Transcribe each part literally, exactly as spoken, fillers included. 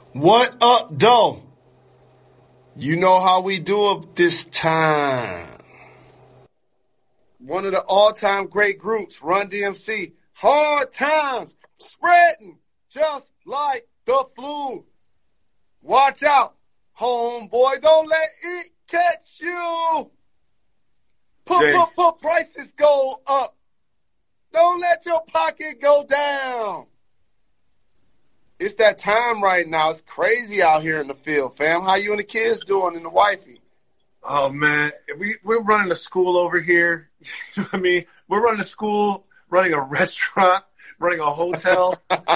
What up, though? You know how we do it this time. One of the all-time great groups, Run D M C. Hard times, spreading just like the flu. Watch out, homeboy, don't let it catch you. Put, Jay. put, put prices go up. Don't let your pocket go down. It's that time right now. It's crazy out here in the field, fam. How you and the kids doing and the wifey? Oh, man. We, we're running a school over here. You know what I mean? We're running a school, running a restaurant, running a hotel.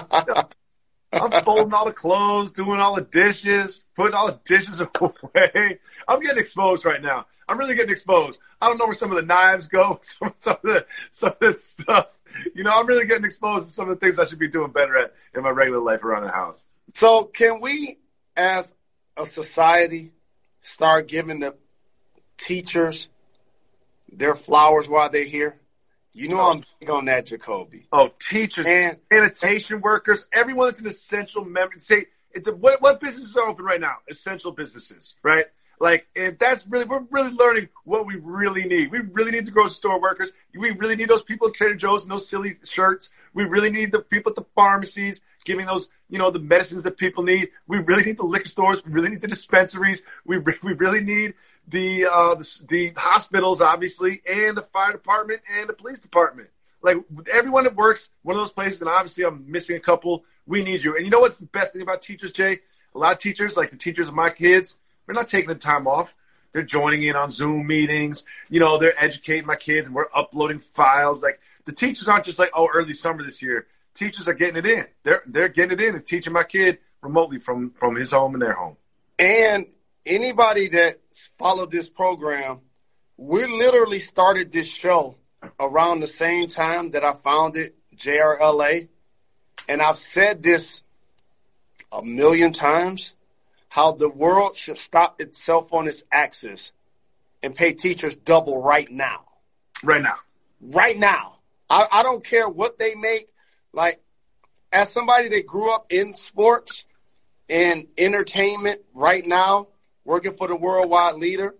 I'm folding all the clothes, doing all the dishes, putting all the dishes away. I'm getting exposed right now. I'm really getting exposed. I don't know where some of the knives go, some, some, of, the, some of this stuff. You know, I'm really getting exposed to some of the things I should be doing better at in my regular life around the house. So can we, as a society, start giving the teachers their flowers while they're here? You know, oh. I'm big on that, Jacoby. Oh, teachers, and, sanitation workers, everyone that's an essential member. Say, it's a, what, what businesses are open right now? Essential businesses, right? Like, and that's really, we're really learning what we really need. We really need the grocery store workers. We really need those people at Trader Joe's and those silly shirts. We really need the people at the pharmacies giving those, you know, the medicines that people need. We really need the liquor stores. We really need the dispensaries. We we really need the, uh, the, the hospitals, obviously, and the fire department and the police department. Like, everyone that works one of those places, and obviously I'm missing a couple, we need you. And you know what's the best thing about teachers, Jay? A lot of teachers, like the teachers of my kids, they're not taking the time off. They're joining in on Zoom meetings. You know, they're educating my kids, and we're uploading files. Like, the teachers aren't just like, oh, early summer this year. Teachers are getting it in. They're they're getting it in and teaching my kid remotely from, from his home and their home. And anybody that followed this program, we literally started this show around the same time that I founded J R L A. And I've said this a million times, how the world should stop itself on its axis and pay teachers double right now. Right now. Right now. I, I don't care what they make. Like, as somebody that grew up in sports and entertainment right now, working for the worldwide leader,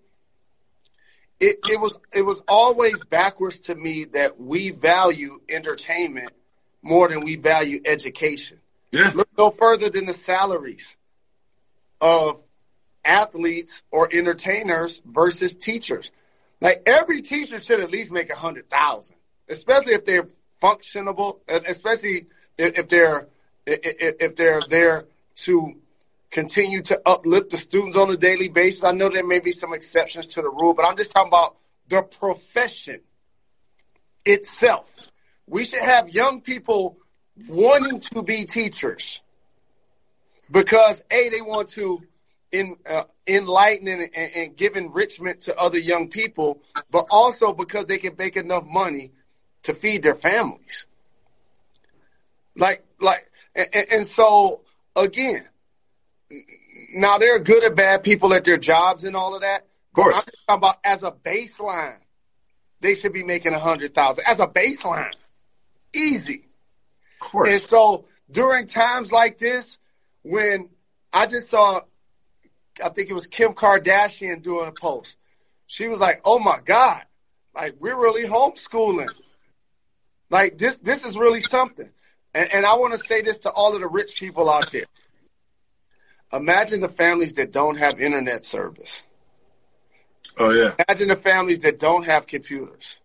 it, it was it was always backwards to me that we value entertainment more than we value education. Yeah. Look no further than the salaries of athletes or entertainers versus teachers. Like, every teacher should at least make a hundred thousand, especially if they're functionable, especially if they're if they're there to continue to uplift the students on a daily basis. I know there may be some exceptions to the rule, but I'm just talking about the profession itself. We should have young people wanting to be teachers because, A, they want to in, uh, enlighten and, and, and give enrichment to other young people, but also because they can make enough money to feed their families. Like, like, and, and so, again, now there are good and bad people at their jobs and all of that. Of course. I'm talking about as a baseline, they should be making a hundred thousand as a baseline. Easy. Of course. And so during times like this, when I just saw, I think it was Kim Kardashian doing a post. She was like, oh my God, like, we're really homeschooling. Like, this, this is really something. And, and I want to say this to all of the rich people out there. Imagine the families that don't have internet service. Oh, yeah. Imagine the families that don't have computers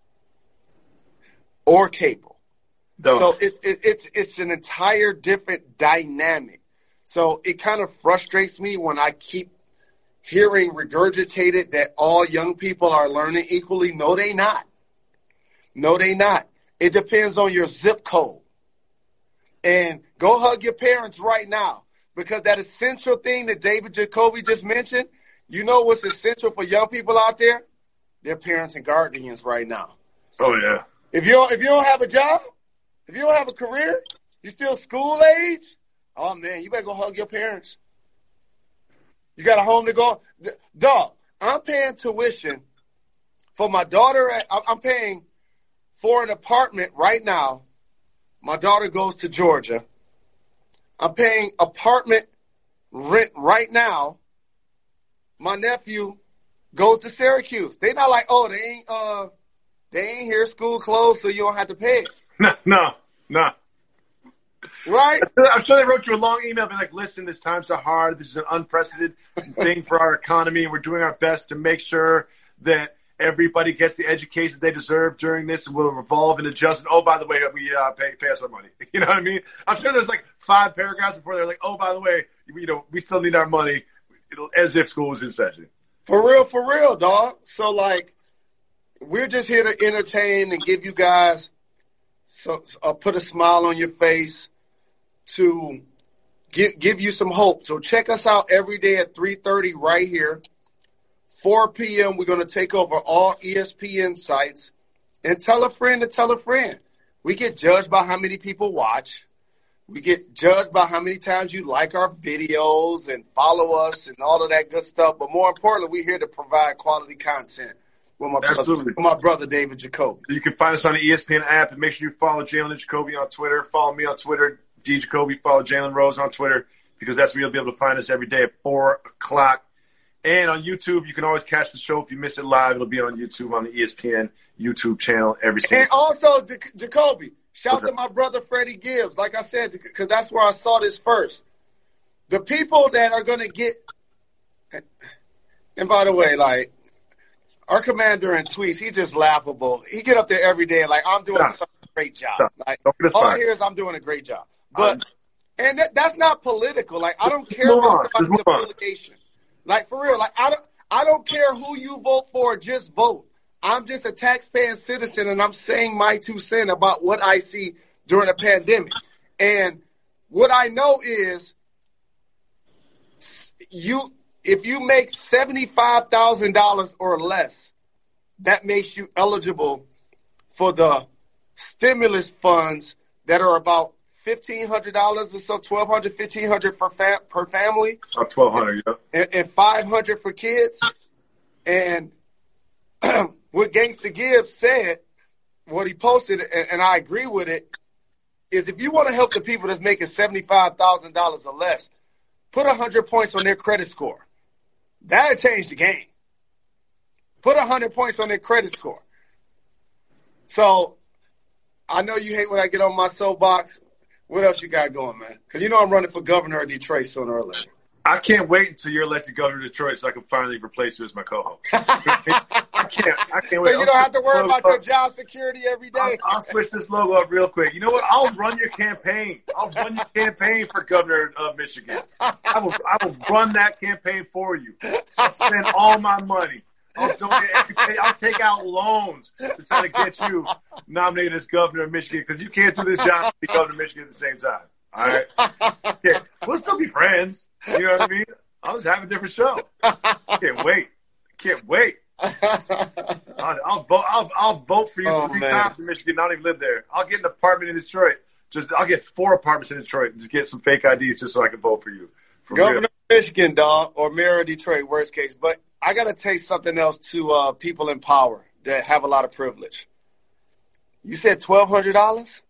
or cable. Don't. So it's it, it's it's an entire different dynamic. So it kind of frustrates me when I keep hearing regurgitated that all young people are learning equally. No, they not. No, they not. It depends on your zip code. And go hug your parents right now, because that essential thing that David Jacoby just mentioned, you know what's essential for young people out there? Their parents and guardians right now. Oh, yeah. If you don't, if you don't have a job, if you don't have a career, you're still school age, oh, man, you better go hug your parents. You got a home to go. Dog, I'm paying tuition for my daughter. I'm paying for an apartment right now. My daughter goes to Georgia. I'm paying apartment rent right now, my nephew goes to Syracuse. They not like, oh, they ain't uh they ain't here, school closed, so you don't have to pay it. No, no, no. Right? I'm sure they wrote you a long email being like, listen, this times are hard. This is an unprecedented thing for our economy, and we're doing our best to make sure that everybody gets the education they deserve during this, and we'll revolve and adjust. And, oh, by the way, we uh, pay, pay us our money. You know what I mean? I'm sure there's like five paragraphs before they're like, oh, by the way, you know, we still need our money, as if school was in session. For real, for real, dog. So, like, we're just here to entertain and give you guys so uh, put a smile on your face, to give give you some hope. So check us out every day at three thirty right here. four p.m. we're going to take over all E S P N sites, and tell a friend to tell a friend. We get judged by how many people watch. We get judged by how many times you like our videos and follow us and all of that good stuff. But more importantly, we're here to provide quality content with my, brother, with my brother, David Jacoby. You can find us on the E S P N app, and make sure you follow Jalen Jacoby on Twitter. Follow me on Twitter, D Jacoby. Follow Jalen Rose on Twitter, because that's where you'll be able to find us every day at four o'clock. And on YouTube, you can always catch the show. If you miss it live, it'll be on YouTube on the E S P N YouTube channel every single And also, D- Jacoby, shout okay. to my brother Freddie Gibbs. Like I said, because that's where I saw this first. The people that are going to get – and by the way, like, our commander in tweets, he's just laughable. He get up there every day and like, I'm doing Stop. such a great job. Stop. Like, all all I hear is I'm doing a great job. But um, and that, that's not political. Like, I don't care about somebody's affiliation. Like, for real, like, I don't, I don't care who you vote for, just vote. I'm just a taxpaying citizen, and I'm saying my two cents about what I see during a pandemic. And what I know is you, if you make seventy-five thousand dollars or less, that makes you eligible for the stimulus funds that are about fifteen hundred dollars or so, twelve hundred dollars, fifteen hundred dollars per, fa- per family. About twelve hundred dollars, yeah. And, and five hundred dollars for kids. And what Gangsta Gibbs said, what he posted, and, and I agree with it, is if you want to help the people that's making seventy-five thousand dollars or less, put one hundred points on their credit score. That'll change the game. Put one hundred points on their credit score. So I know you hate when I get on my soapbox. What else you got going, man? Because you know I'm running for governor of Detroit sooner or later. I can't wait until you're elected governor of Detroit so I can finally replace you as my co-host. I can't. I can't wait. So you don't have to worry about your job security every day. I'll, I'll switch this logo up real quick. You know what? I'll run your campaign. I'll run your campaign for governor of Michigan. I will. I will run that campaign for you. I'll spend all my money. I'll donate. I'll take out loans to try to get you nominated as governor of Michigan, because you can't do this job and be governor of Michigan at the same time. All right. Yeah, we'll still be friends. You know what I mean? I'll just have a different show. Can't wait. Can't wait. I'll, I'll vote. I'll, I'll vote for you oh, three man. times in Michigan. I don't even live there. I'll get an apartment in Detroit. Just I'll get four apartments in Detroit and just get some fake I Ds just so I can vote for you. For Governor real. of Michigan, dog, or mayor of Detroit, worst case. But I got to tell you something else to uh, people in power that have a lot of privilege. You said twelve hundred dollars,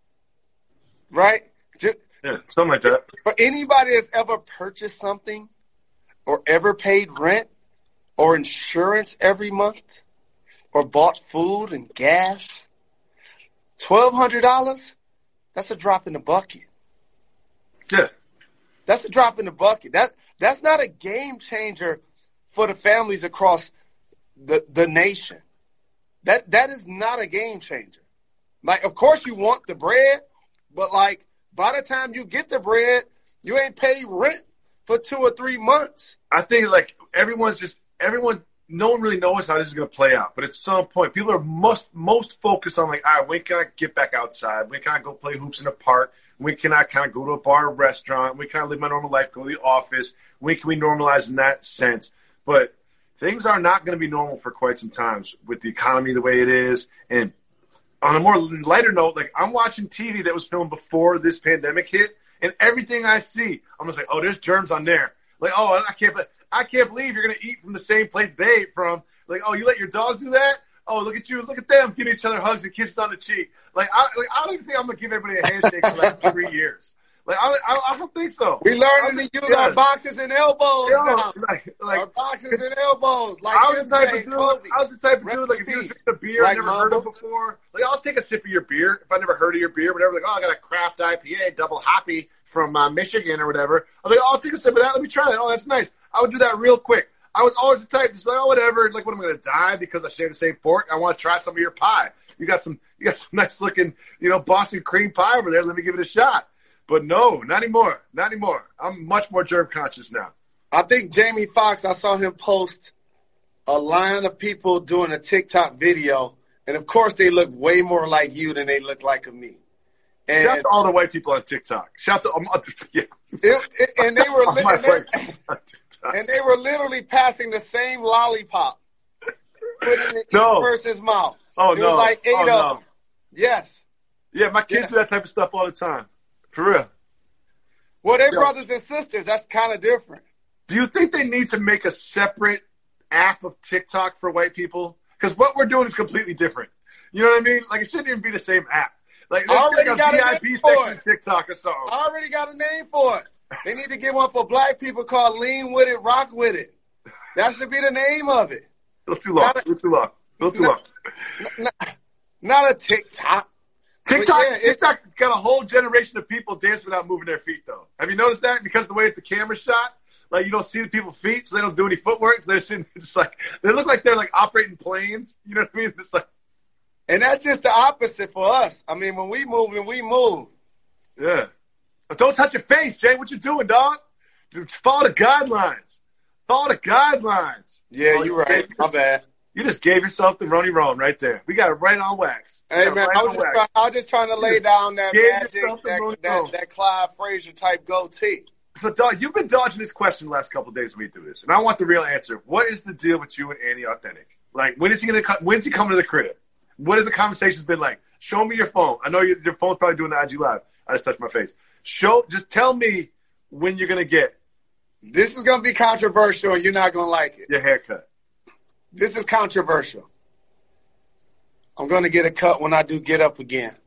right? Just, yeah, something like that. For anybody that's ever purchased something or ever paid rent or insurance every month or bought food and gas, twelve hundred dollars, that's a drop in the bucket. Yeah. That's a drop in the bucket. That, that's not a game changer for the families across the, the nation. That That is not a game changer. Like, of course you want the bread, but, like, by the time you get the bread, you ain't paid rent for two or three months. I think, like, everyone's just – everyone – no one really knows how this is going to play out. But at some point, people are most most focused on, like, all right, when can I get back outside? When can I go play hoops in the park? When can I kind of go to a bar or restaurant? When can I live my normal life, go to the office? When can we normalize in that sense? But things are not going to be normal for quite some time with the economy the way it is. And on a more lighter note, like, I'm watching T V that was filmed before this pandemic hit, and everything I see, I'm just like, oh, there's germs on there. Like, oh, I can't I can't believe you're going to eat from the same plate they ate from. Like, oh, you let your dogs do that? Oh, look at you. Look at them giving each other hugs and kisses on the cheek. Like, I, like, I don't even think I'm going to give everybody a handshake for like three years. Like I, I, I don't think so. We learning to use yes. our boxes and elbows Yo, now. like, like, our boxes and elbows. Like I was the type M J, of dude. Kobe. I was the type of dude. Like if Rest in you peace. drink a beer Like I never Mamba. heard of before, like I'll take a sip of your beer if I never heard of your beer, whatever. Like oh, I got a craft I P A, double hoppy from uh, Michigan or whatever. I'm like, oh, I'll take a sip of that. Let me try that. Oh, that's nice. I would do that real quick. I was always the type, just like, oh, whatever. Like, when I'm going to die because I share the same fork, I want to try some of your pie. You got some, you got some nice looking, you know, Boston cream pie over there. Let me give it a shot. But no, not anymore. Not anymore. I'm much more germ conscious now. I think Jamie Foxx, I saw him post a line of people doing a TikTok video. And, of course, they look way more like you than they look like me. And shout out to all the white people on TikTok. Shout out to, um, yeah. it, it, and they were, My and they, white people on TikTok. and they were literally passing the same lollipop, putting it in No. each person's mouth. Oh, it no. was like eight Oh, of no. them. Yes. Yeah, my kids Yeah. do that type of stuff all the time. For real. Well, they're Yo. brothers and sisters. That's kind of different. Do you think they need to make a separate app of TikTok for white people? Because what we're doing is completely different. You know what I mean? Like, it shouldn't even be the same app. Like, I let's already get a got a V I P name for section it. of TikTok or something. I already got a name for it. They need to get one for black people called Lean With It, Rock With It. That should be the name of it. A little too long. Not A a- little too long. A little too No. long. Not, not a TikTok. TikTok, yeah, it's- TikTok got a whole generation of people dance without moving their feet, though. Have you noticed that? Because the way that the camera's shot, like, you don't see the people's feet, so they don't do any footwork. So they're sitting just like, they look like they're like operating planes. You know what I mean? It's like, And that's just the opposite for us. I mean, when we move, when we move. yeah. But don't touch your face, Jay. What you doing, dog? Dude, follow the guidelines. Follow the guidelines. Yeah, Oh, you're you right. gave My yourself- bad. You just gave yourself the Ronnie Roan right there. We got it right on wax. We Hey, got it man, right I on was, just wax. trying, I was just trying to lay down that Gave magic, yourself the that, Rolling that, Stone. that Clyde Frazier type goatee. So, dog, you've been dodging this question the last couple of days when we do this, and I want the real answer. What is the deal with you and Annie Authentic? Like, when is he gonna? co- When's he coming to the crib? What has the conversations been like? Show me your phone. I know you, your phone's probably doing the I G Live. I just touched my face. Show. Just tell me when you're gonna get This is going to be controversial, and you're not going to like it. your haircut. This is controversial. I'm going to get a cut when I do get up again.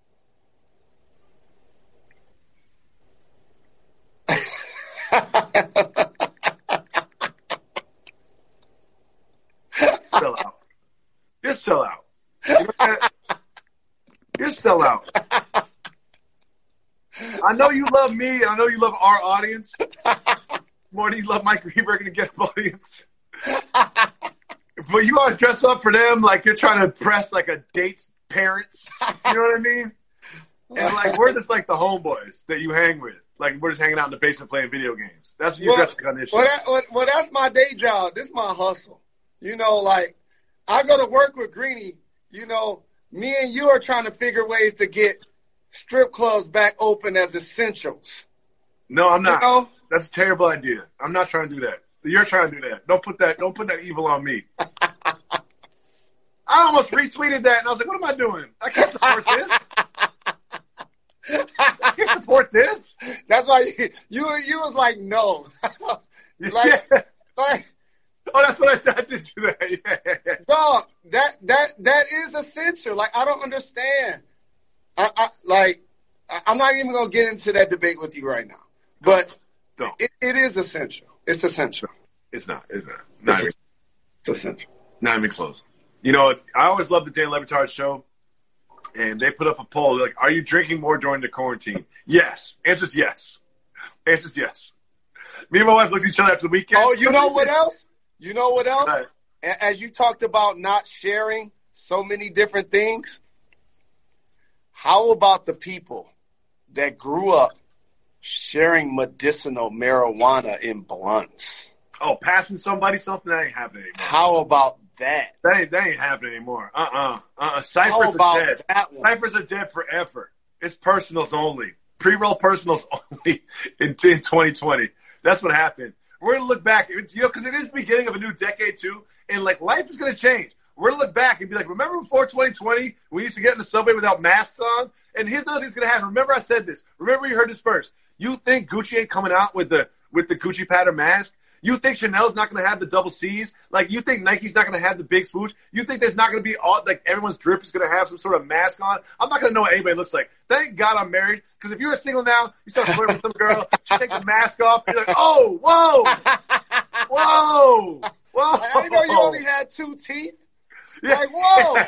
Sell out. You're sell out. You know what? You're sell out. I know you love me, and I know you love our audience more than you love Mike Greenberg and the Get Up audience. But you always dress up for them like you're trying to impress like a date's parents. You know what I mean? And like we're just like the homeboys that you hang with. Like we're just hanging out in the basement playing video games. That's what you Well, dress like on this well, show. that, well, well, that's my day job. This is my hustle. You know, like, I go to work with Greeny. You know, me and you are trying to figure ways to get strip clubs back open as essentials. No, I'm not. You know? That's a terrible idea. I'm not trying to do that. You're trying to do that. Don't put that. Don't put that evil on me. I almost retweeted that, and I was like, "What am I doing? I can't support this. I can't support this." That's why you you, you was like, no. like, Yeah. like, Oh, that's what I, I did do that. Yeah, yeah, yeah. dog, that that that is essential. Like, I don't understand. I, I like I, I'm not even gonna get into that debate with you right now. But Don't. it, it is essential. It's essential. It's not. It's not. Not even, It's essential. not even close. You know, I always love the Dan Le Batard show, and they put up a poll. They're like, "Are you drinking more during the quarantine?" Yes. Answer's yes. Answer's yes. Me and my wife looked at each other after the weekend. Oh, you know what else? You know what else? Right. A- As you talked about not sharing so many different things, how about the people that grew up sharing medicinal marijuana in blunts? Oh, passing somebody something, that ain't happening anymore. How about that? That ain't, that ain't happening anymore. Uh-uh. Uh-uh. How Ciphers about are dead. that one? Ciphers are dead forever. It's personals only. Pre-roll personals only in, in twenty twenty. That's what happened. We're going to look back, it's, you know, because it is the beginning of a new decade, too, and, like, life is going to change. We're going to look back and be like, remember before twenty twenty, we used to get in the subway without masks on? And here's another thing's going to happen. Remember I said this. Remember you heard this first. You think Gucci ain't coming out with the with the Gucci pattern mask? You think Chanel's not going to have the double C's? Like, you think Nike's not going to have the big swoosh? You think there's not going to be all, like, everyone's drip is going to have some sort of mask on? I'm not going to know what anybody looks like. Thank God I'm married, because if you're a single now, you start flirting with some girl, she takes the mask off, and you're like, oh, whoa, whoa, whoa. I didn't know you only had two teeth. Yeah. Like, whoa.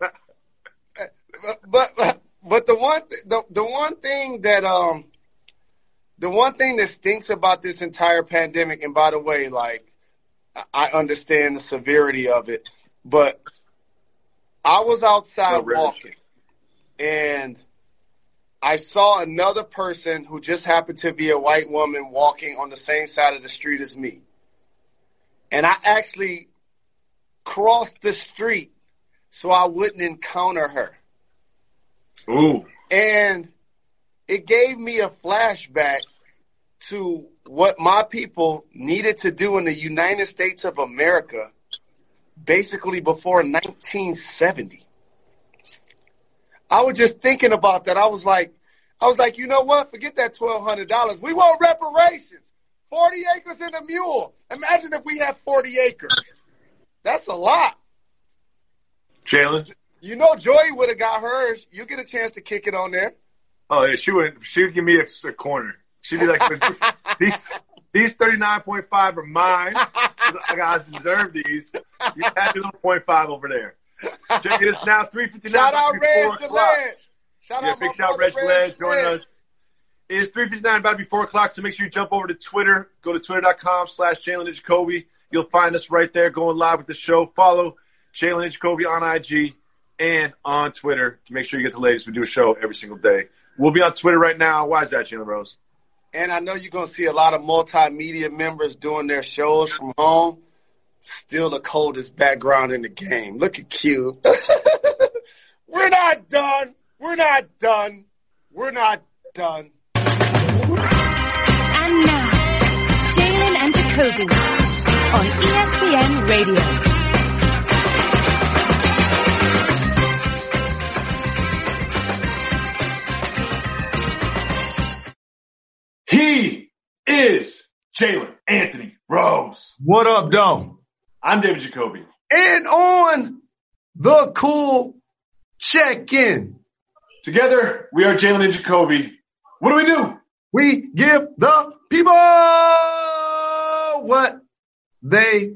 but, but, but the one, the, the one thing that, um, The one thing that stinks about this entire pandemic, and by the way, like, I understand the severity of it, but I was outside no walking, and I saw another person who just happened to be a white woman walking on the same side of the street as me. And I actually crossed the street so I wouldn't encounter her. Ooh. And it gave me a flashback to what my people needed to do in the United States of America basically before nineteen seventy. I was just thinking about that. I was like, I was like, you know what? Forget that twelve hundred dollars. We want reparations. forty acres and a mule. Imagine if we had forty acres. That's a lot. Jalen? You know Joy would have got hers. You get a chance to kick it on there. Oh, yeah, she would she would give me a, a corner. She'd be like, these these thirty-nine point five are mine. I guys deserve these. You have your little point five over there. Check it, it's now three fifty-nine. Shout out Reg DeLedge. Shout yeah, out big my shout out Reg DeLedge joining us. It is three fifty-nine, about to be four o'clock, so make sure you jump over to Twitter. Go to twitter.com slash Jalen Jacoby. You'll find us right there going live with the show. Follow Jalen Jacoby on I G and on Twitter to make sure you get the latest. We do a show every single day. We'll be on Twitter right now. Why is that, Jalen Rose? And I know you're going to see a lot of multimedia members doing their shows from home. Still the coldest background in the game. Look at Q. We're not done. We're not done. We're not done. And now, Jalen and Jacoby on E S P N Radio. He is Jalen Anthony Rose. What up, though? I'm David Jacoby. And on the cool check-in. Together, we are Jalen and Jacoby. What do we do? We give the people what they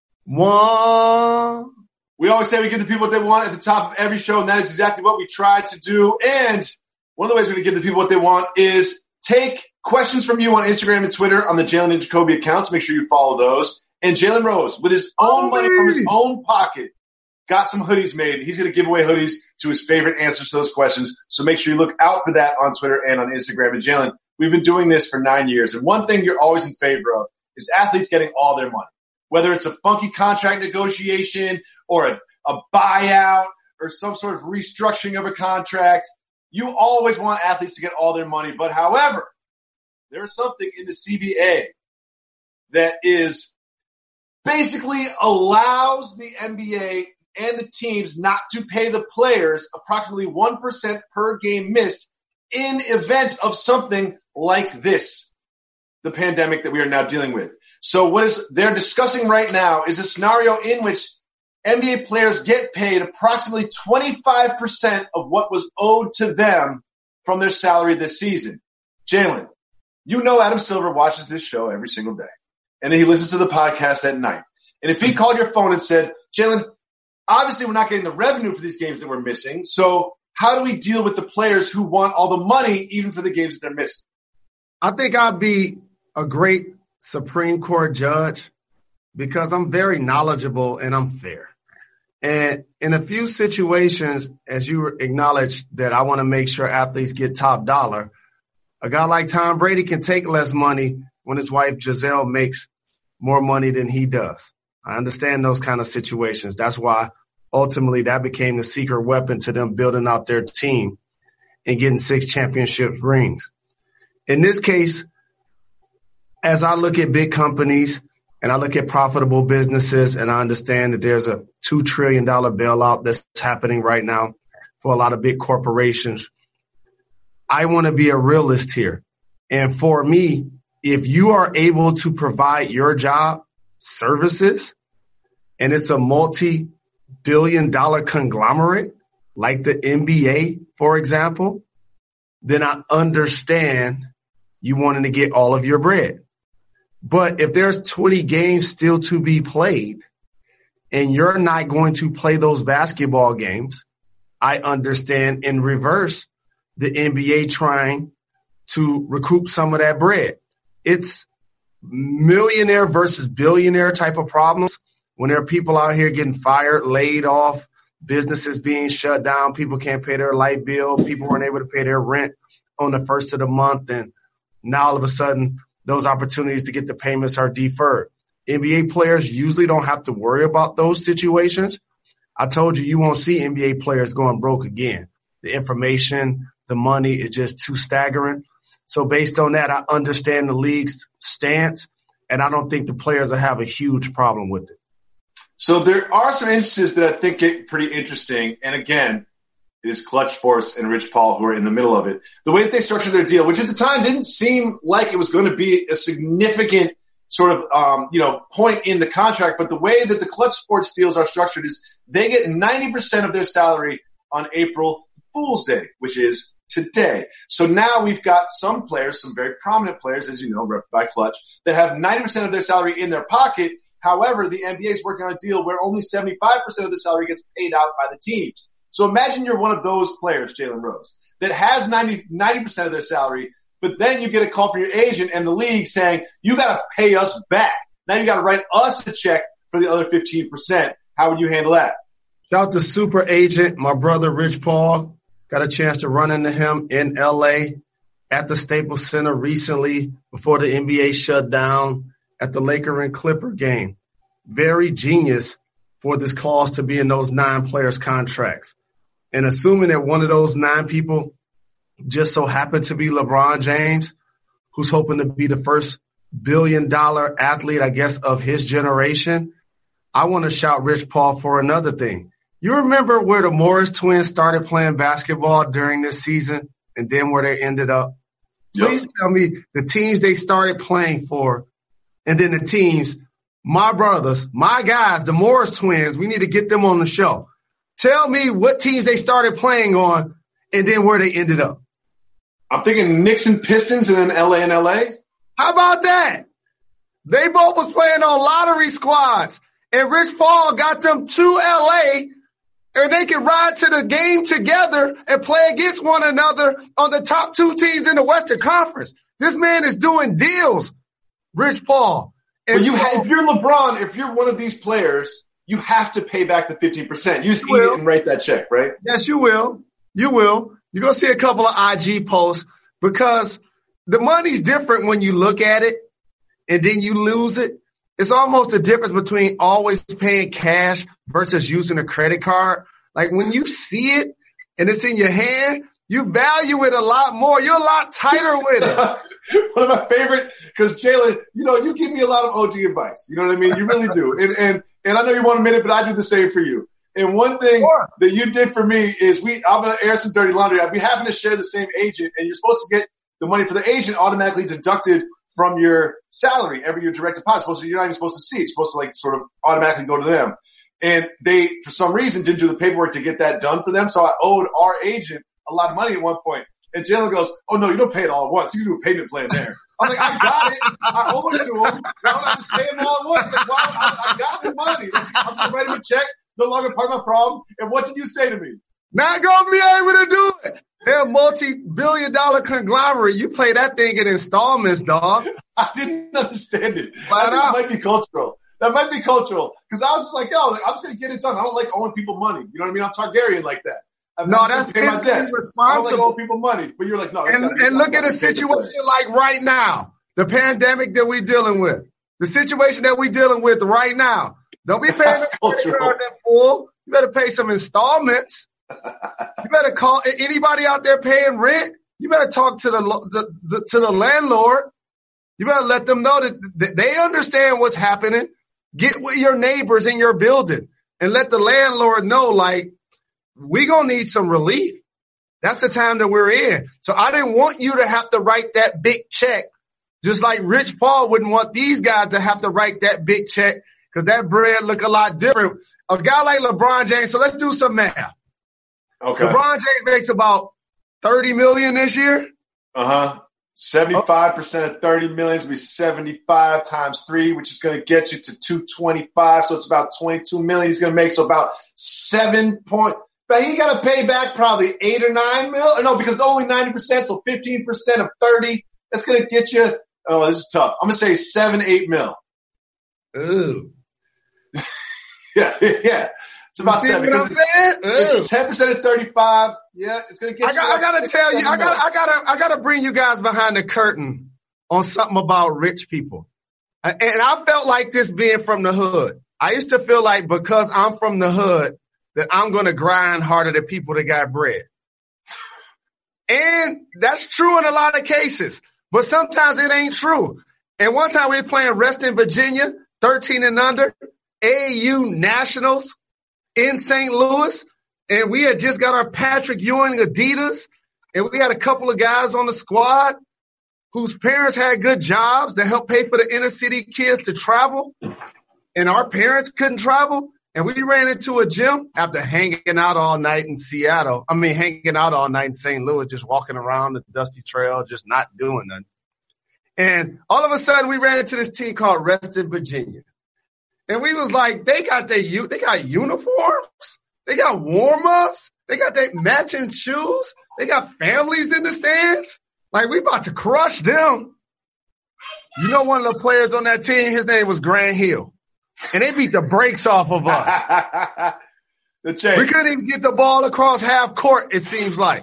want. We always say we give the people what they want at the top of every show, and that is exactly what we try to do. And one of the ways we're going to give the people what they want is take questions from you on Instagram and Twitter on the Jalen and Jacoby accounts. Make sure you follow those. And Jalen Rose, with his own money from his own pocket, got some hoodies made. He's going to give away hoodies to his favorite answers to those questions. So make sure you look out for that on Twitter and on Instagram. And Jalen, we've been doing this for nine years. And one thing you're always in favor of is athletes getting all their money. Whether it's a funky contract negotiation or a, a buyout or some sort of restructuring of a contract, you always want athletes to get all their money. But however, there is something in the C B A that is basically allows the N B A and the teams not to pay the players approximately one percent per game missed in event of something like this, the pandemic that we are now dealing with. So what is they're discussing right now is a scenario in which N B A players get paid approximately twenty-five percent of what was owed to them from their salary this season. Jalen, you know Adam Silver watches this show every single day, and then he listens to the podcast at night. And if he called your phone and said, Jalen, obviously we're not getting the revenue for these games that we're missing, so how do we deal with the players who want all the money even for the games that they're missing? I think I'd be a great Supreme Court judge because I'm very knowledgeable and I'm fair. And in a few situations, as you acknowledged that I want to make sure athletes get top dollar, a guy like Tom Brady can take less money when his wife Giselle makes more money than he does. I understand those kind of situations. That's why ultimately that became the secret weapon to them building out their team and getting six championship rings. In this case, as I look at big companies and I look at profitable businesses and I understand that there's a two trillion dollars bailout that's happening right now for a lot of big corporations, I want to be a realist here. And for me, if you are able to provide your job services and it's a multi-billion dollar conglomerate like the N B A, for example, then I understand you wanting to get all of your bread. But if there's twenty games still to be played and you're not going to play those basketball games, I understand in reverse the N B A trying to recoup some of that bread. It's millionaire versus billionaire type of problems when there are people out here getting fired, laid off, businesses being shut down, people can't pay their light bill, people weren't able to pay their rent on the first of the month, and now all of a sudden those opportunities to get the payments are deferred. N B A players usually don't have to worry about those situations. I told you, you won't see N B A players going broke again. The information, the money is just too staggering. So based on that, I understand the league's stance, and I don't think the players will have a huge problem with it. So there are some instances that I think get pretty interesting. And again, it is Clutch Sports and Rich Paul who are in the middle of it. The way that they structured their deal, which at the time didn't seem like it was going to be a significant sort of, um, you know, point in the contract, but the way that the Clutch Sports deals are structured is they get ninety percent of their salary on April Fool's Day, which is today. So now we've got some players, some very prominent players, as you know, represented by Clutch, that have ninety percent of their salary in their pocket. However, the N B A is working on a deal where only seventy-five percent of the salary gets paid out by the teams. So imagine you're one of those players, Jalen Rose, that has ninety, ninety percent of their salary, but then you get a call from your agent and the league saying, you got to pay us back. Now you got to write us a check for the other fifteen percent. How would you handle that? Shout out to super agent, my brother Rich Paul. Got a chance to run into him in L A at the Staples Center recently before the N B A shut down at the Laker and Clipper game. Very genius for this clause to be in those nine players' contracts. And assuming that one of those nine people just so happened to be LeBron James, who's hoping to be the first billion dollar athlete, I guess, of his generation, I want to shout Rich Paul for another thing. You remember where the Morris twins started playing basketball during this season and then where they ended up? Yep. Please tell me the teams they started playing for and then the teams, my brothers, my guys, the Morris twins, we need to get them on the show. Tell me what teams they started playing on and then where they ended up. I'm thinking Knicks and Pistons and then L A and L A. How about that? They both was playing on lottery squads and Rich Paul got them to L A and they can ride to the game together and play against one another on the top two teams in the Western Conference. This man is doing deals, Rich Paul. And but you, ha- if you're LeBron, if you're one of these players, you have to pay back the fifteen percent. You just eat it and write that check, right? Yes, you will. You will. You're going to see a couple of I G posts because the money's different when you look at it and then you lose it. It's almost the difference between always paying cash versus using a credit card. Like when you see it and it's in your hand, you value it a lot more. You're a lot tighter with it. One of my favorite, because Jalen, you know, you give me a lot of O G advice. You know what I mean? You really do. And and and I know you want a minute, but I do the same for you. And one thing sure. that you did for me is we, I'm going to air some dirty laundry. I'd be having to share the same agent, and you're supposed to get the money for the agent automatically deducted from your salary every year direct deposit. Supposed to, you're not even supposed to see it. You're supposed to like sort of automatically go to them. And they, for some reason, didn't do the paperwork to get that done for them. So I owed our agent a lot of money at one point. And Jalen goes, oh, no, you don't pay it all at once. You can do a payment plan there. I'm like, I got it. I owe it to him. Why don't I just pay him all at once? Like, why? I, I got the money. Like, I'm going to write him a check. No longer part of my problem. And what did you say to me? Not going to be able to do it. They're a multi-billion dollar conglomerate. You play that thing in installments, dog. I didn't understand it. I think it might be cultural. That might be cultural. Because I was just like, yo, I'm just going to get it done. I don't like owing people money. You know what I mean? I'm Targaryen like that. I'm no, that's responsible. I don't like owing people money. But you're like, no. And, and look at a situation like right now, the pandemic that we're dealing with, the situation that we're dealing with right now. Don't be paying the credit card in full. You better pay some installments. You better call anybody out there paying rent. You better talk to the, the, the to the landlord. You better let them know that, that they understand what's happening. Get with your neighbors in your building and let the landlord know, like, we gonna need some relief. That's the time that we're in. So I didn't want you to have to write that big check Just like Rich Paul wouldn't want these guys to have to write that big check because that bread look a lot different. A guy like LeBron James, so let's do some math. Okay. LeBron James makes about thirty million dollars this year. Uh-huh. seventy-five percent of thirty million is going to be seventy-five times three, which is going to get you to two twenty-five. So it's about twenty-two million he's going to make. So about seven point. But he got to pay back probably eight or nine mil. No, because it's only ninety percent. So fifteen percent of thirty. That's going to get you. Oh, this is tough. I'm going to say seven, eight mil. Ooh. yeah, yeah. It's about you see seven. What I'm saying? It's ten percent of thirty-five. Yeah, it's going to get I you. Got, I got to tell you, I got, I got to, I got to bring you guys behind the curtain on something about rich people. And I felt like this being from the hood. I used to feel like because I'm from the hood that I'm going to grind harder than people that got bread. And that's true in a lot of cases, but sometimes it ain't true. And one time we were playing Reston, Virginia, thirteen and under, A A U Nationals in Saint Louis. And we had just got our Patrick Ewing Adidas. And we had a couple of guys on the squad whose parents had good jobs that helped pay for the inner city kids to travel. And our parents couldn't travel. And we ran into a gym after hanging out all night in Seattle. I mean, hanging out all night in Saint Louis, just walking around the dusty trail, just not doing nothing. And all of a sudden we ran into this team called Reston, Virginia. And we was like, they got their, they got uniforms. They got warm-ups. They got their matching shoes. They got families in the stands. Like, we about to crush them. You know one of the players on that team, his name was Grant Hill. And they beat the brakes off of us. We couldn't even get the ball across half court, it seems like.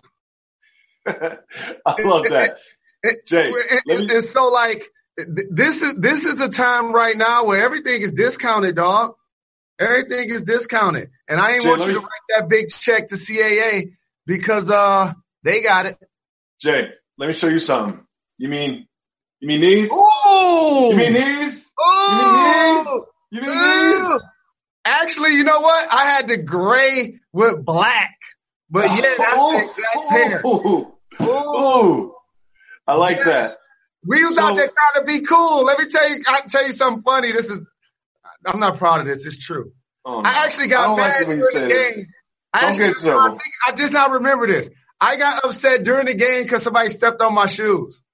I love that. Jay, it, it, me- it's so like, this is, this is a time right now where everything is discounted, dog. Everything is discounted. And I ain't Jay, want you me, to write that big check to C A A because uh they got it. Jay, let me show you something. You mean you mean these? Ooh! You mean these? Ooh! You mean these? You mean Ooh! These? Actually, you know what? I had the gray with black. But yeah, that's Ooh! the exact pair. Ooh! Ooh! I like yes. that. We was so, out there trying to be cool. Let me tell you, I tell you something funny. This is I'm not proud of this. It's true. Oh, no. I actually got mad like during the game. I, actually, I, think, I just now remember this. I got upset during the game because somebody stepped on my shoes.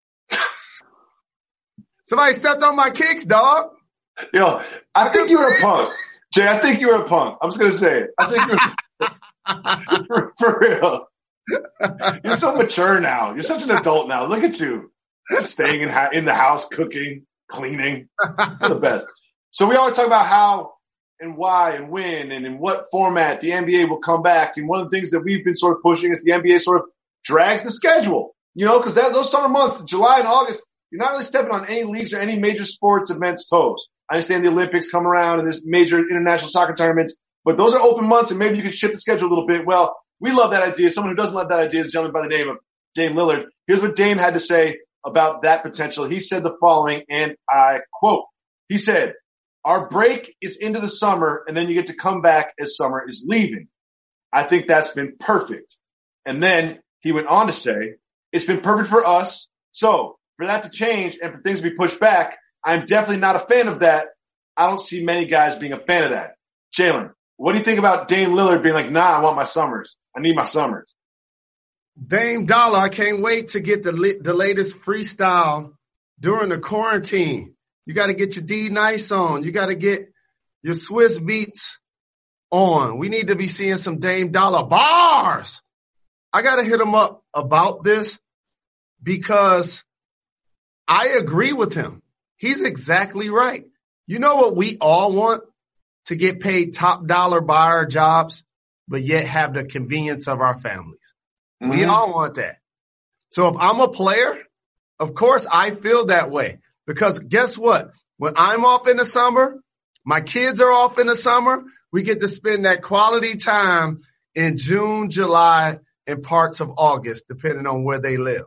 Somebody stepped on my kicks, dog. Yo, I think you were a punk. Jay, I think you were a punk. I'm just going to say it. I think you were for, for real. You're so mature now. You're such an adult now. Look at you. Just staying in, in the house, cooking, cleaning. You're the best. So we always talk about how and why and when and in what format the N B A will come back. And one of the things that we've been sort of pushing is the N B A sort of drags the schedule, you know, because those summer months, July and August, you're not really stepping on any leagues or any major sports events' toes. I understand the Olympics come around and there's major international soccer tournaments, but those are open months and maybe you can shift the schedule a little bit. Well, we love that idea. Someone who doesn't love that idea is a gentleman by the name of Dame Lillard. Here's what Dame had to say about that potential. He said the following, and I quote, he said, "Our break is into the summer, and then you get to come back as summer is leaving. I think that's been perfect." And then he went on to say, "It's been perfect for us. So for that to change and for things to be pushed back, I'm definitely not a fan of that. I don't see many guys being a fan of that." Jalen, what do you think about Dame Lillard being like, "Nah, I want my summers. I need my summers"? Dame Dollar, I can't wait to get the the latest freestyle during the quarantine. You got to get your D Nice on. You got to get your Swiss Beats on. We need to be seeing some Dame Dollar bars. I got to hit him up about this because I agree with him. He's exactly right. You know what we all want? To get paid top dollar by our jobs, but yet have the convenience of our families. Mm-hmm. We all want that. So if I'm a player, of course I feel that way. Because guess what? When I'm off in the summer, my kids are off in the summer, we get to spend that quality time in June, July, and parts of August, depending on where they live.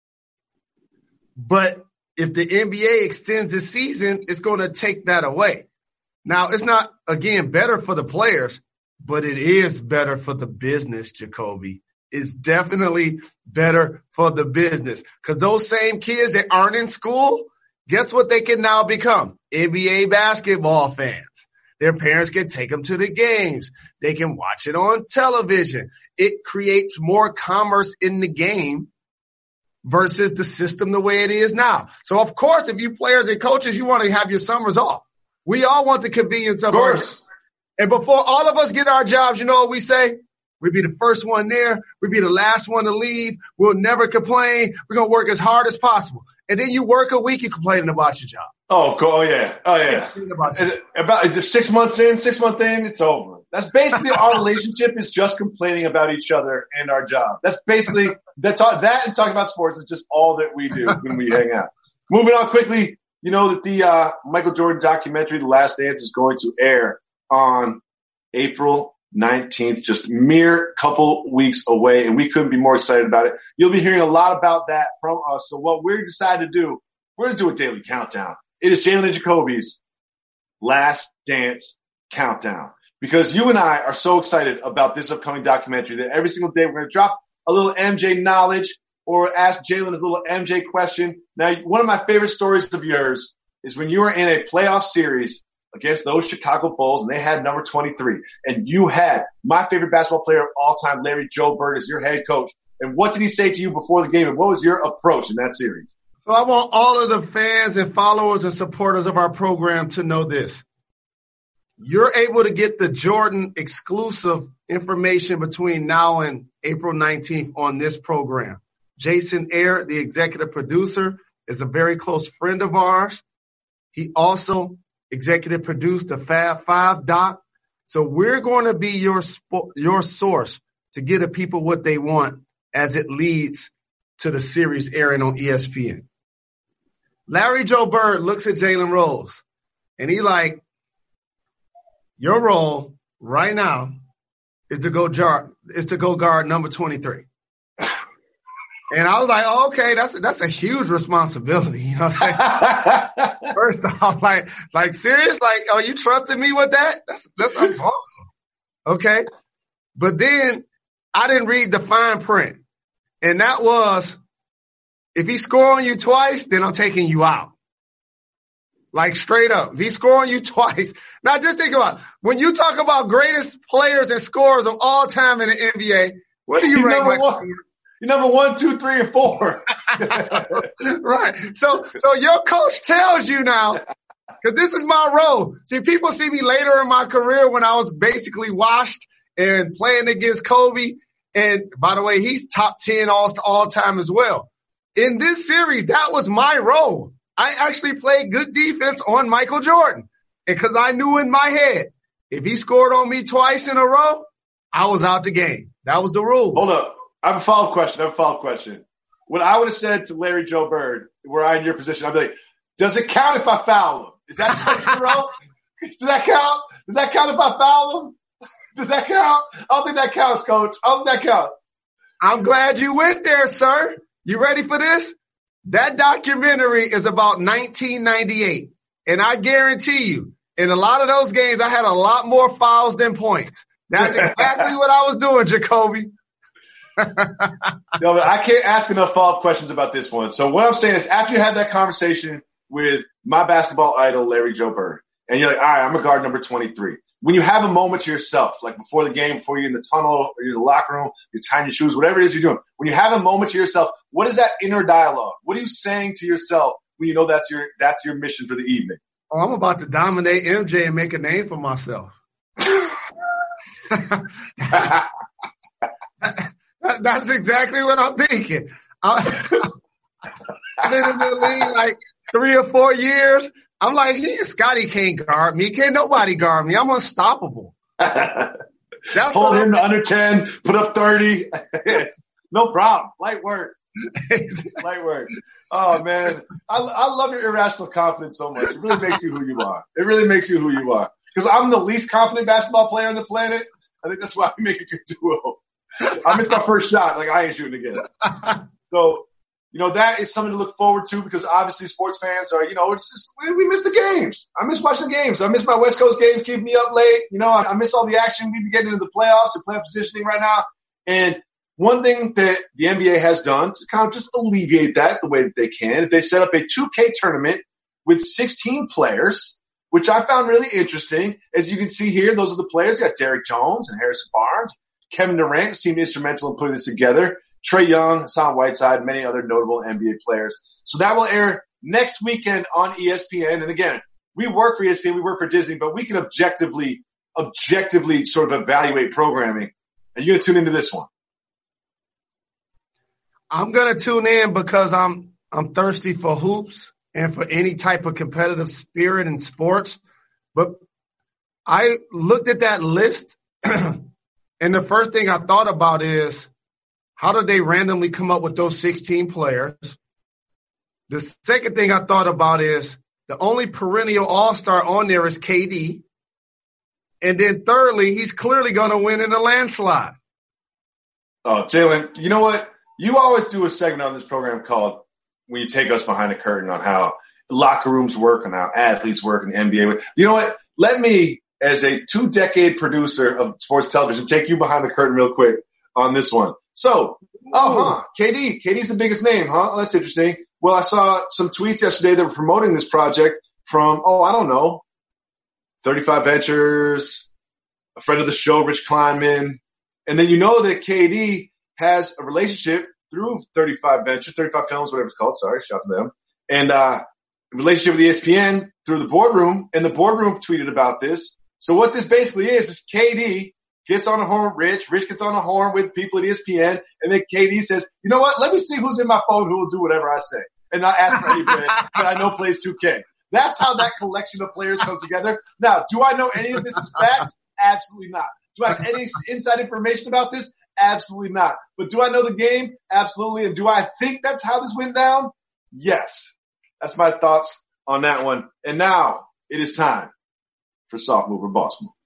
But if the N B A extends the season, it's going to take that away. Now, it's not, again, better for the players, but it is better for the business, Jacoby. is definitely better for the business. Because those same kids that aren't in school, guess what they can now become? N B A basketball fans. Their parents can take them to the games. They can watch it on television. It creates more commerce in the game versus the system the way it is now. So, of course, if you players and coaches, you want to have your summers off. We all want the convenience of, of our job. And before all of us get our jobs, you know what we say? We'll be the first one there. We'll be the last one to leave. We'll never complain. We're going to work as hard as possible. And then you work a week, you're complaining about your job. Oh, cool. oh yeah. Oh, yeah. About, about six months in, six months in, it's over. That's basically our relationship is just complaining about each other and our job. That's basically that's all, that and talking about sports is just all that we do when we hang out. Moving on quickly, you know that the uh, Michael Jordan documentary, The Last Dance, is going to air on April nineteenth, just mere couple weeks away, and we couldn't be more excited about it. You'll be hearing a lot about that from us. So what we're decided to do, we're going to do a daily countdown. It is Jalen and Jacoby's Last Dance Countdown. Because you and I are so excited about this upcoming documentary that every single day we're going to drop a little M J knowledge or ask Jalen a little M J question. Now, one of my favorite stories of yours is when you were in a playoff series against those Chicago Bulls, and they had number twenty-three. And you had my favorite basketball player of all time, Larry Joe Bird, as your head coach. And what did he say to you before the game, and what was your approach in that series? So I want all of the fans and followers and supporters of our program to know this. You're able to get the Jordan exclusive information between now and April nineteenth on this program. Jason Ayer, the executive producer, is a very close friend of ours. He also executive produced the Fab Five doc. So we're going to be your spo- your source to give the people what they want as it leads to the series airing on E S P N. Larry Joe Bird looks at Jalen Rose, and he like, your role right now is to go jar is to go guard number twenty-three. And I was like, oh, okay, that's that's a huge responsibility. You know what I'm saying? First off, like, like serious? Like, are you trusting me with that? That's that's, that's awesome. Okay. But then I didn't read the fine print. And that was, if he score on you twice, then I'm taking you out. Like straight up. If he score on you twice. Now just think about it. When you talk about greatest players and scorers of all time in the N B A, what do you rank? Number one. You're number one, two, three, and four. Right. So, so your coach tells you now, because this is my role. See, people see me later in my career when I was basically washed and playing against Kobe. And by the way, he's top ten all, all time as well. In this series, that was my role. I actually played good defense on Michael Jordan. And because I knew in my head, if he scored on me twice in a row, I was out the game. That was the rule. Hold up. I have a follow-up question. I have a follow-up question. What I would have said to Larry Joe Bird, were I in your position, I'd be like, does it count if I foul him? Is that twice in a row? Does that count? Does that count if I foul him? Does that count? I don't think that counts, Coach. I don't think that counts. I'm glad you went there, sir. You ready for this? That documentary is about nineteen ninety-eight. And I guarantee you, in a lot of those games, I had a lot more fouls than points. That's exactly what I was doing, Jacoby. No, but I can't ask enough follow-up questions about this one. So what I'm saying is, after you had that conversation with my basketball idol, Larry Joe Bird, and you're like, all right, I'm a guard number twenty-three. When you have a moment to yourself, like before the game, before you're in the tunnel, or you're in the locker room, you're tying your shoes, whatever it is you're doing, when you have a moment to yourself, what is that inner dialogue? What are you saying to yourself when you know that's your that's your mission for the evening? Oh, I'm about to dominate M J and make a name for myself. That's exactly what I'm thinking. I've been in the league like three or four years. I'm like, he, Scotty can't guard me. Can't nobody guard me. I'm unstoppable. That's Hold him to under ten, put up thirty. No problem. Light work. Light work. Oh, man. I, I love your irrational confidence so much. It really makes you who you are. It really makes you who you are. Because I'm the least confident basketball player on the planet. I think that's why we make a good duo. I missed my first shot. Like, I ain't shooting again. So, you know, that is something to look forward to because obviously sports fans are, you know, it's just, we, we miss the games. I miss watching the games. I miss my West Coast games keeping me up late. You know, I, I miss all the action. We be getting into the playoffs and playoff positioning right now. And one thing that the N B A has done to kind of just alleviate that the way that they can, they set up a two K tournament with sixteen players, which I found really interesting. As you can see here, those are the players. You got Derrick Jones and Harrison Barnes, Kevin Durant, who seemed instrumental in putting this together, Trae Young, Hassan Whiteside, many other notable N B A players. So that will air next weekend on E S P N. And again, we work for E S P N, we work for Disney, but we can objectively, objectively sort of evaluate programming. And you're going to tune into this one. I'm going to tune in because I'm I'm thirsty for hoops and for any type of competitive spirit in sports. But I looked at that list, and the first thing I thought about is, how did they randomly come up with those sixteen players? The second thing I thought about is the only perennial all-star on there is K D. And then thirdly, he's clearly going to win in a landslide. Oh, Jalen, you know what? You always do a segment on this program called when you take us behind the curtain on how locker rooms work and how athletes work in the N B A. You know what? Let me, as a two-decade producer of sports television, take you behind the curtain real quick on this one. So, oh, huh, K D. K D's the biggest name, huh? That's interesting. Well, I saw some tweets yesterday that were promoting this project from, oh, I don't know, thirty-five Ventures, a friend of the show, Rich Kleinman. And then you know that K D has a relationship through thirty-five Ventures, thirty-five Films, whatever it's called. Sorry, shout out to them. And uh, a relationship with E S P N through the boardroom. And the boardroom tweeted about this. So what this basically is, is K D gets on the horn with Rich. Rich gets on the horn with people at E S P N. And then K D says, you know what? Let me see who's in my phone who will do whatever I say. And not ask for any bread that I know plays two K. That's how that collection of players comes together. Now, do I know any of this is fact? Absolutely not. Do I have any inside information about this? Absolutely not. But do I know the game? Absolutely. And do I think that's how this went down? Yes. That's my thoughts on that one. And now it is time for Soft Move or Boss Move.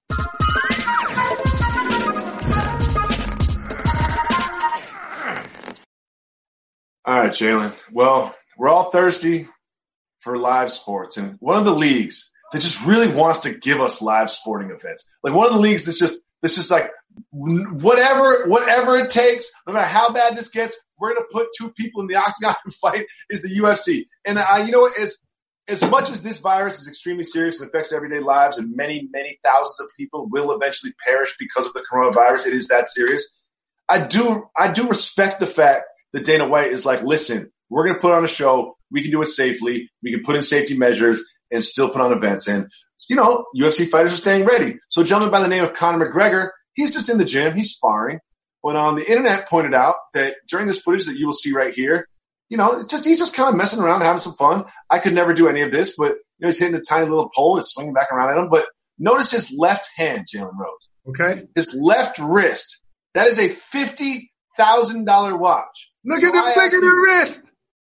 All right, Jalen. Well, we're all thirsty for live sports. And one of the leagues that just really wants to give us live sporting events, like one of the leagues that's just, that's just like whatever, whatever it takes, no matter how bad this gets, we're going to put two people in the octagon and fight, is the U F C. And uh, you know what? As, as much as this virus is extremely serious and affects everyday lives and many, many thousands of people will eventually perish because of the coronavirus, it is that serious. I do, I do respect the fact that Dana White is like, listen, we're going to put on a show. We can do it safely. We can put in safety measures and still put on events. And, you know, U F C fighters are staying ready. So a gentleman by the name of Conor McGregor, he's just in the gym. He's sparring. But on the internet pointed out that during this footage that you will see right here, you know, it's just, he's just kind of messing around, having some fun. I could never do any of this, but, you know, he's hitting a tiny little pole. It's swinging back around at him. But notice his left hand, Jalen Rose. Okay. His left wrist. That is a fifty thousand dollars watch. Look so at the look at the wrist.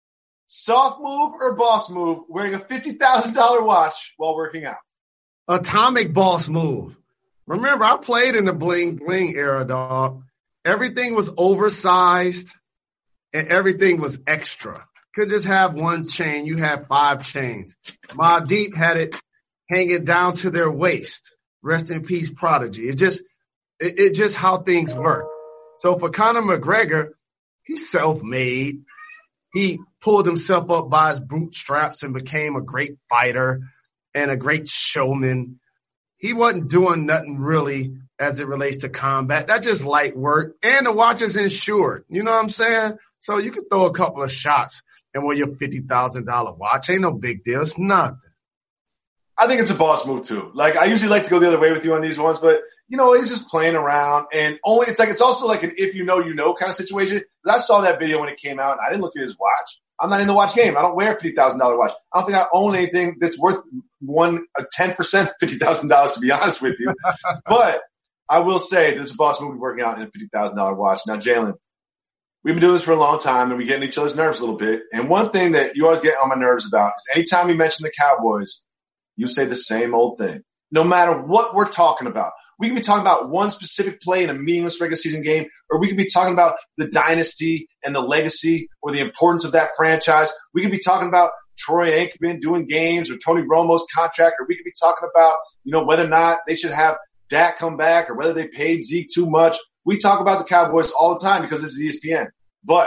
Soft move or boss move, wearing a fifty thousand dollars watch while working out? Atomic boss move. Remember, I played in the bling bling era, dog. Everything was oversized and everything was extra. Could just have one chain. You have five chains. Mobb Deep had it hanging down to their waist. Rest in peace, Prodigy. It just, it, it just how things work. So for Conor McGregor, he's self-made. He pulled himself up by his bootstraps and became a great fighter and a great showman. He wasn't doing nothing really as it relates to combat. That's just light work. And the watch is insured. You know what I'm saying? So you can throw a couple of shots and wear your fifty thousand dollars watch. Ain't no big deal. It's nothing. I think it's a boss move too. Like, I usually like to go the other way with you on these ones, but you know, he's just playing around and only, it's like, it's also like an if you know, you know kind of situation. I saw that video when it came out and I didn't look at his watch. I'm not in the watch game. I don't wear a fifty thousand dollars watch. I don't think I own anything that's worth one, a ten percent fifty thousand dollars, to be honest with you. But I will say this is a boss move working out in a fifty thousand dollars watch. Now, Jalen, we've been doing this for a long time and we get in each other's nerves a little bit. And one thing that you always get on my nerves about is anytime you mention the Cowboys, you say the same old thing. No matter what we're talking about. We could be talking about one specific play in a meaningless regular season game, or we could be talking about the dynasty and the legacy or the importance of that franchise. We could be talking about Troy Aikman doing games or Tony Romo's contract, or we could be talking about, you know, whether or not they should have Dak come back or whether they paid Zeke too much. We talk about the Cowboys all the time because this is E S P N. But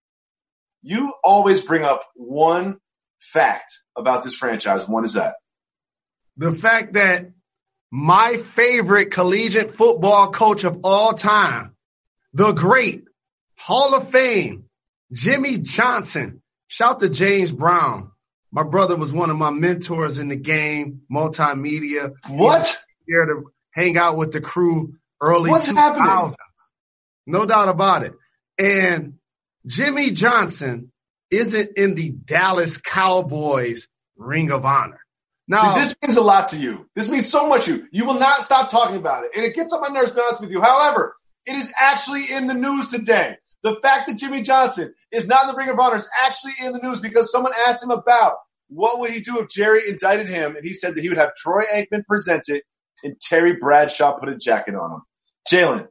you always bring up one fact about this franchise. And what is that? The fact that my favorite collegiate football coach of all time, the great Hall of Fame, Jimmy Johnson. Shout to James Brown. My brother was one of my mentors in the game, multimedia. What? Here to hang out with the crew early What's two thousands. happening? No doubt about it. And Jimmy Johnson isn't in the Dallas Cowboys Ring of Honor. Now, See, this means a lot to you. This means so much to you. You will not stop talking about it. And it gets on my nerves, to be honest with you. However, it is actually in the news today. The fact that Jimmy Johnson is not in the Ring of Honor is actually in the news because someone asked him about what would he do if Jerry indicted him, and he said that he would have Troy Aikman present it and Terry Bradshaw put a jacket on him. Jalen,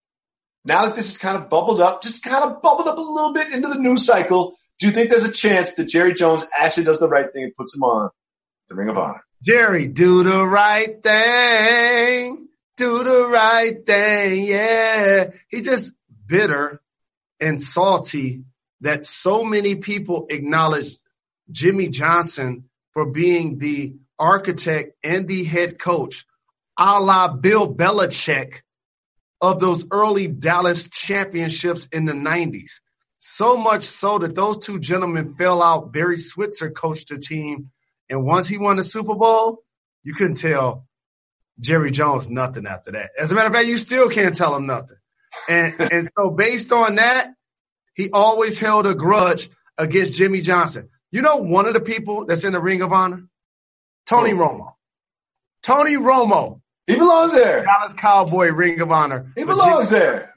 now that this is kind of bubbled up, just kind of bubbled up a little bit into the news cycle, do you think there's a chance that Jerry Jones actually does the right thing and puts him on the Ring of Honor? Jerry, do the right thing. Do the right thing, yeah. He just bitter and salty that so many people acknowledge Jimmy Johnson for being the architect and the head coach, a la Bill Belichick, of those early Dallas championships in the nineties. So much so that those two gentlemen fell out. Barry Switzer coached the team, and once he won the Super Bowl, you couldn't tell Jerry Jones nothing after that. As a matter of fact, you still can't tell him nothing. And and so based on that, he always held a grudge against Jimmy Johnson. You know one of the people that's in the Ring of Honor? Tony oh. Romo. Tony Romo. He belongs there. Dallas Cowboy Ring of Honor. He belongs Jimmy- there.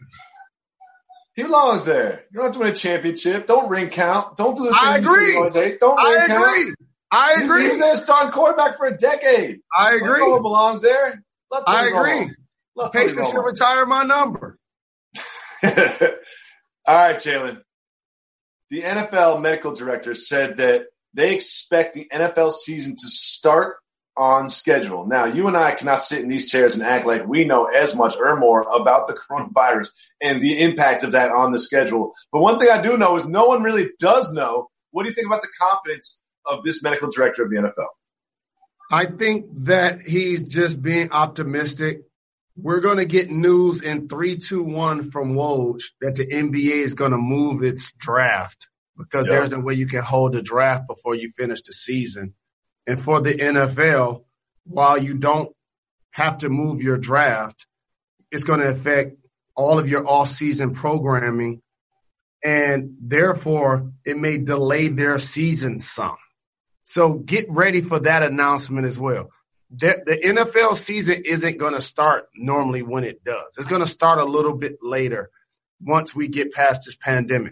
He belongs there. You don't have to win a championship. Don't ring count. Don't do the thing I agree. you hate. Don't ring I count. agree. I agree. He was their starting quarterback for a decade. I agree. Romo belongs there. Love I agree. Patience should retire my number. All right, Jalen. The N F L medical director said that they expect the N F L season to start on schedule. Now, you and I cannot sit in these chairs and act like we know as much or more about the coronavirus and the impact of that on the schedule. But one thing I do know is no one really does know. What do you think about the confidence of this medical director of the N F L? I think that he's just being optimistic. We're going to get news in three two one from Woj that the N B A is going to move its draft because yep. there's no way you can hold a draft before you finish the season. And for the N F L, while you don't have to move your draft, it's going to affect all of your off-season programming, and therefore it may delay their season some. So get ready for that announcement as well. The, the N F L season isn't going to start normally when it does. It's going to start a little bit later once we get past this pandemic.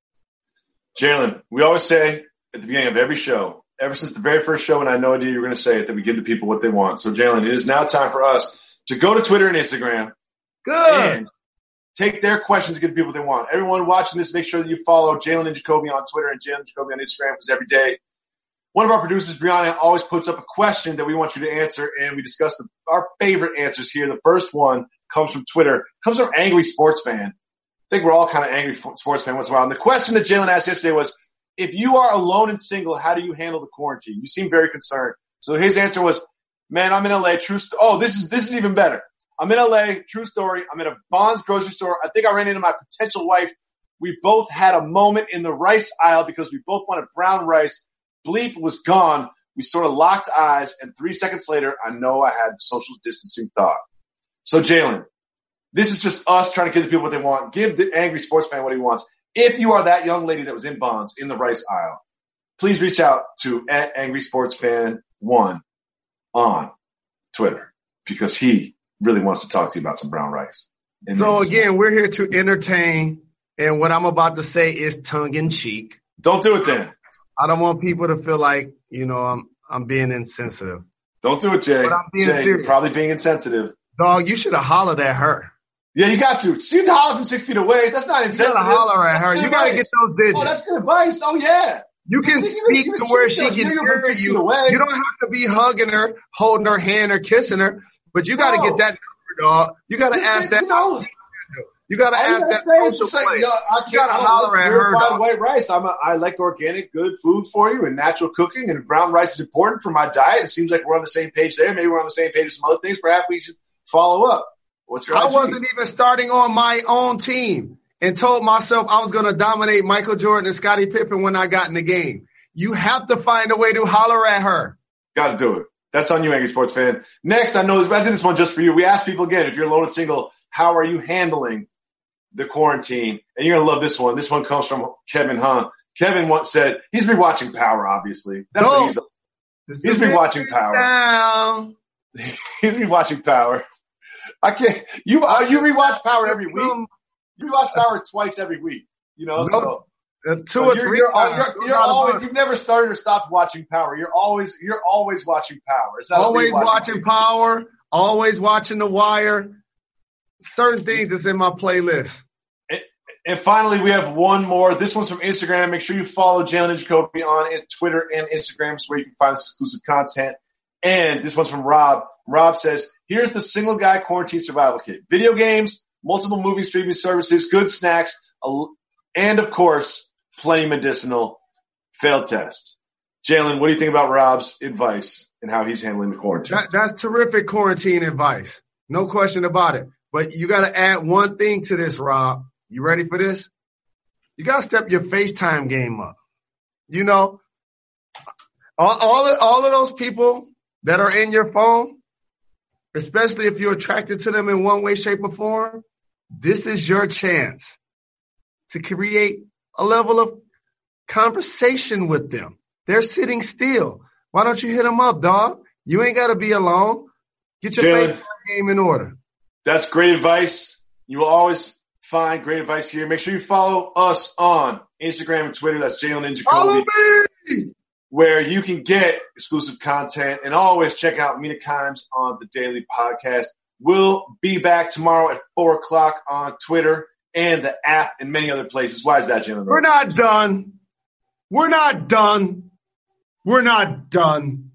Jalen, we always say at the beginning of every show, ever since the very first show, and I had no idea you were going to say it, that we give the people what they want. So, Jalen, it is now time for us to go to Twitter and Instagram. Good. And take their questions and give the people what they want. Everyone watching this, make sure that you follow Jalen and Jacoby on Twitter and Jalen and Jacoby on Instagram because every day one of our producers, Brianna, always puts up a question that we want you to answer, and we discuss the, our favorite answers here. The first one comes from Twitter. comes from Angry Sports Fan. I think we're all kind of angry sports fan once in a while. And the question that Jalen asked yesterday was, if you are alone and single, how do you handle the quarantine? You seem very concerned. So his answer was, man, I'm in L A. True st- Oh, this is this is even better. I'm in L A. True story. I'm in a Bonds grocery store. I think I ran into my potential wife. We both had a moment in the rice aisle because we both wanted brown rice. Bleep was gone. We sort of locked eyes, and three seconds later, I know I had social distancing thought. So, Jalen, this is just us trying to give the people what they want. Give the angry sports fan what he wants. If you are that young lady that was in Bonds in the rice aisle, please reach out to at Angry Sports Fan one on Twitter because he really wants to talk to you about some brown rice. So, again, we're here to entertain, and what I'm about to say is tongue-in-cheek. Don't do it then. I don't want people to feel like, you know, I'm I'm being insensitive. Don't do it, Jay. But I'm being Jay, serious. You're probably being insensitive. Dog, you should have hollered at her. Yeah, you got to. See, you holler from six feet away. That's not insensitive. You got to holler at her. You got to get those digits. Oh, that's good advice. Oh, yeah. You can See, speak you, to you, where you, she can you, hear you. Away. You don't have to be hugging her, holding her hand, or kissing her, but you got to no. get that number, dog. You got to ask say, that. You know, You got to All you ask gotta that say is social just like, play. yo, I You got can't to holler at her, purified dog. white rice. I'm a, I like organic, good food for you and natural cooking, and brown rice is important for my diet. It seems like we're on the same page there. Maybe we're on the same page with some other things. Perhaps we should follow up. What's your I I G? wasn't even starting on my own team and told myself I was going to dominate Michael Jordan and Scottie Pippen when I got in the game. You have to find a way to holler at her. Got to do it. That's on you, Angry Sports Fan. Next, I know I did this one just for you. We asked people again, if you're loaded single, how are you handling the quarantine? And you're going to love this one. This one comes from Kevin Hunt. Kevin once said he's been watching Power, obviously. That's No. what he's He's been watching Power. Down. He's been watching Power. I can't. You uh, you rewatch Power every week. Um, You rewatch Power twice every week. You know, Nope. so, uh, two so or you're, three you're, times. you're, you're always. You've never started or stopped watching Power. You're always. You're always watching Power. Is that Always what you're watching Power. Always watching The Wire. Certain things that's in my playlist. And finally, we have one more. This one's from Instagram. Make sure you follow Jalen and Jacoby on Twitter and Instagram, so where you can find exclusive content. And this one's from Rob. Rob says, here's the single guy quarantine survival kit. Video games, multiple movie streaming services, good snacks, and, of course, plenty medicinal. Failed test. Jalen, what do you think about Rob's advice and how he's handling the quarantine? That, that's terrific quarantine advice. No question about it. But you got to add one thing to this, Rob. You ready for this? You got to step your FaceTime game up. You know, all, all, of, all of those people that are in your phone, especially if you're attracted to them in one way, shape, or form, this is your chance to create a level of conversation with them. They're sitting still. Why don't you hit them up, dog? You ain't got to be alone. Get your Jalen, FaceTime game in order. That's great advice. You will always find great advice here. Make sure you follow us on Instagram and Twitter. That's Jalen and Follow Jacoby, me. where you can get exclusive content, and always check out Mina Kimes on the Daily Podcast. We'll be back tomorrow at four o'clock on Twitter and the app and many other places. Why is that, Jalen? We're not done. We're not done. We're not done.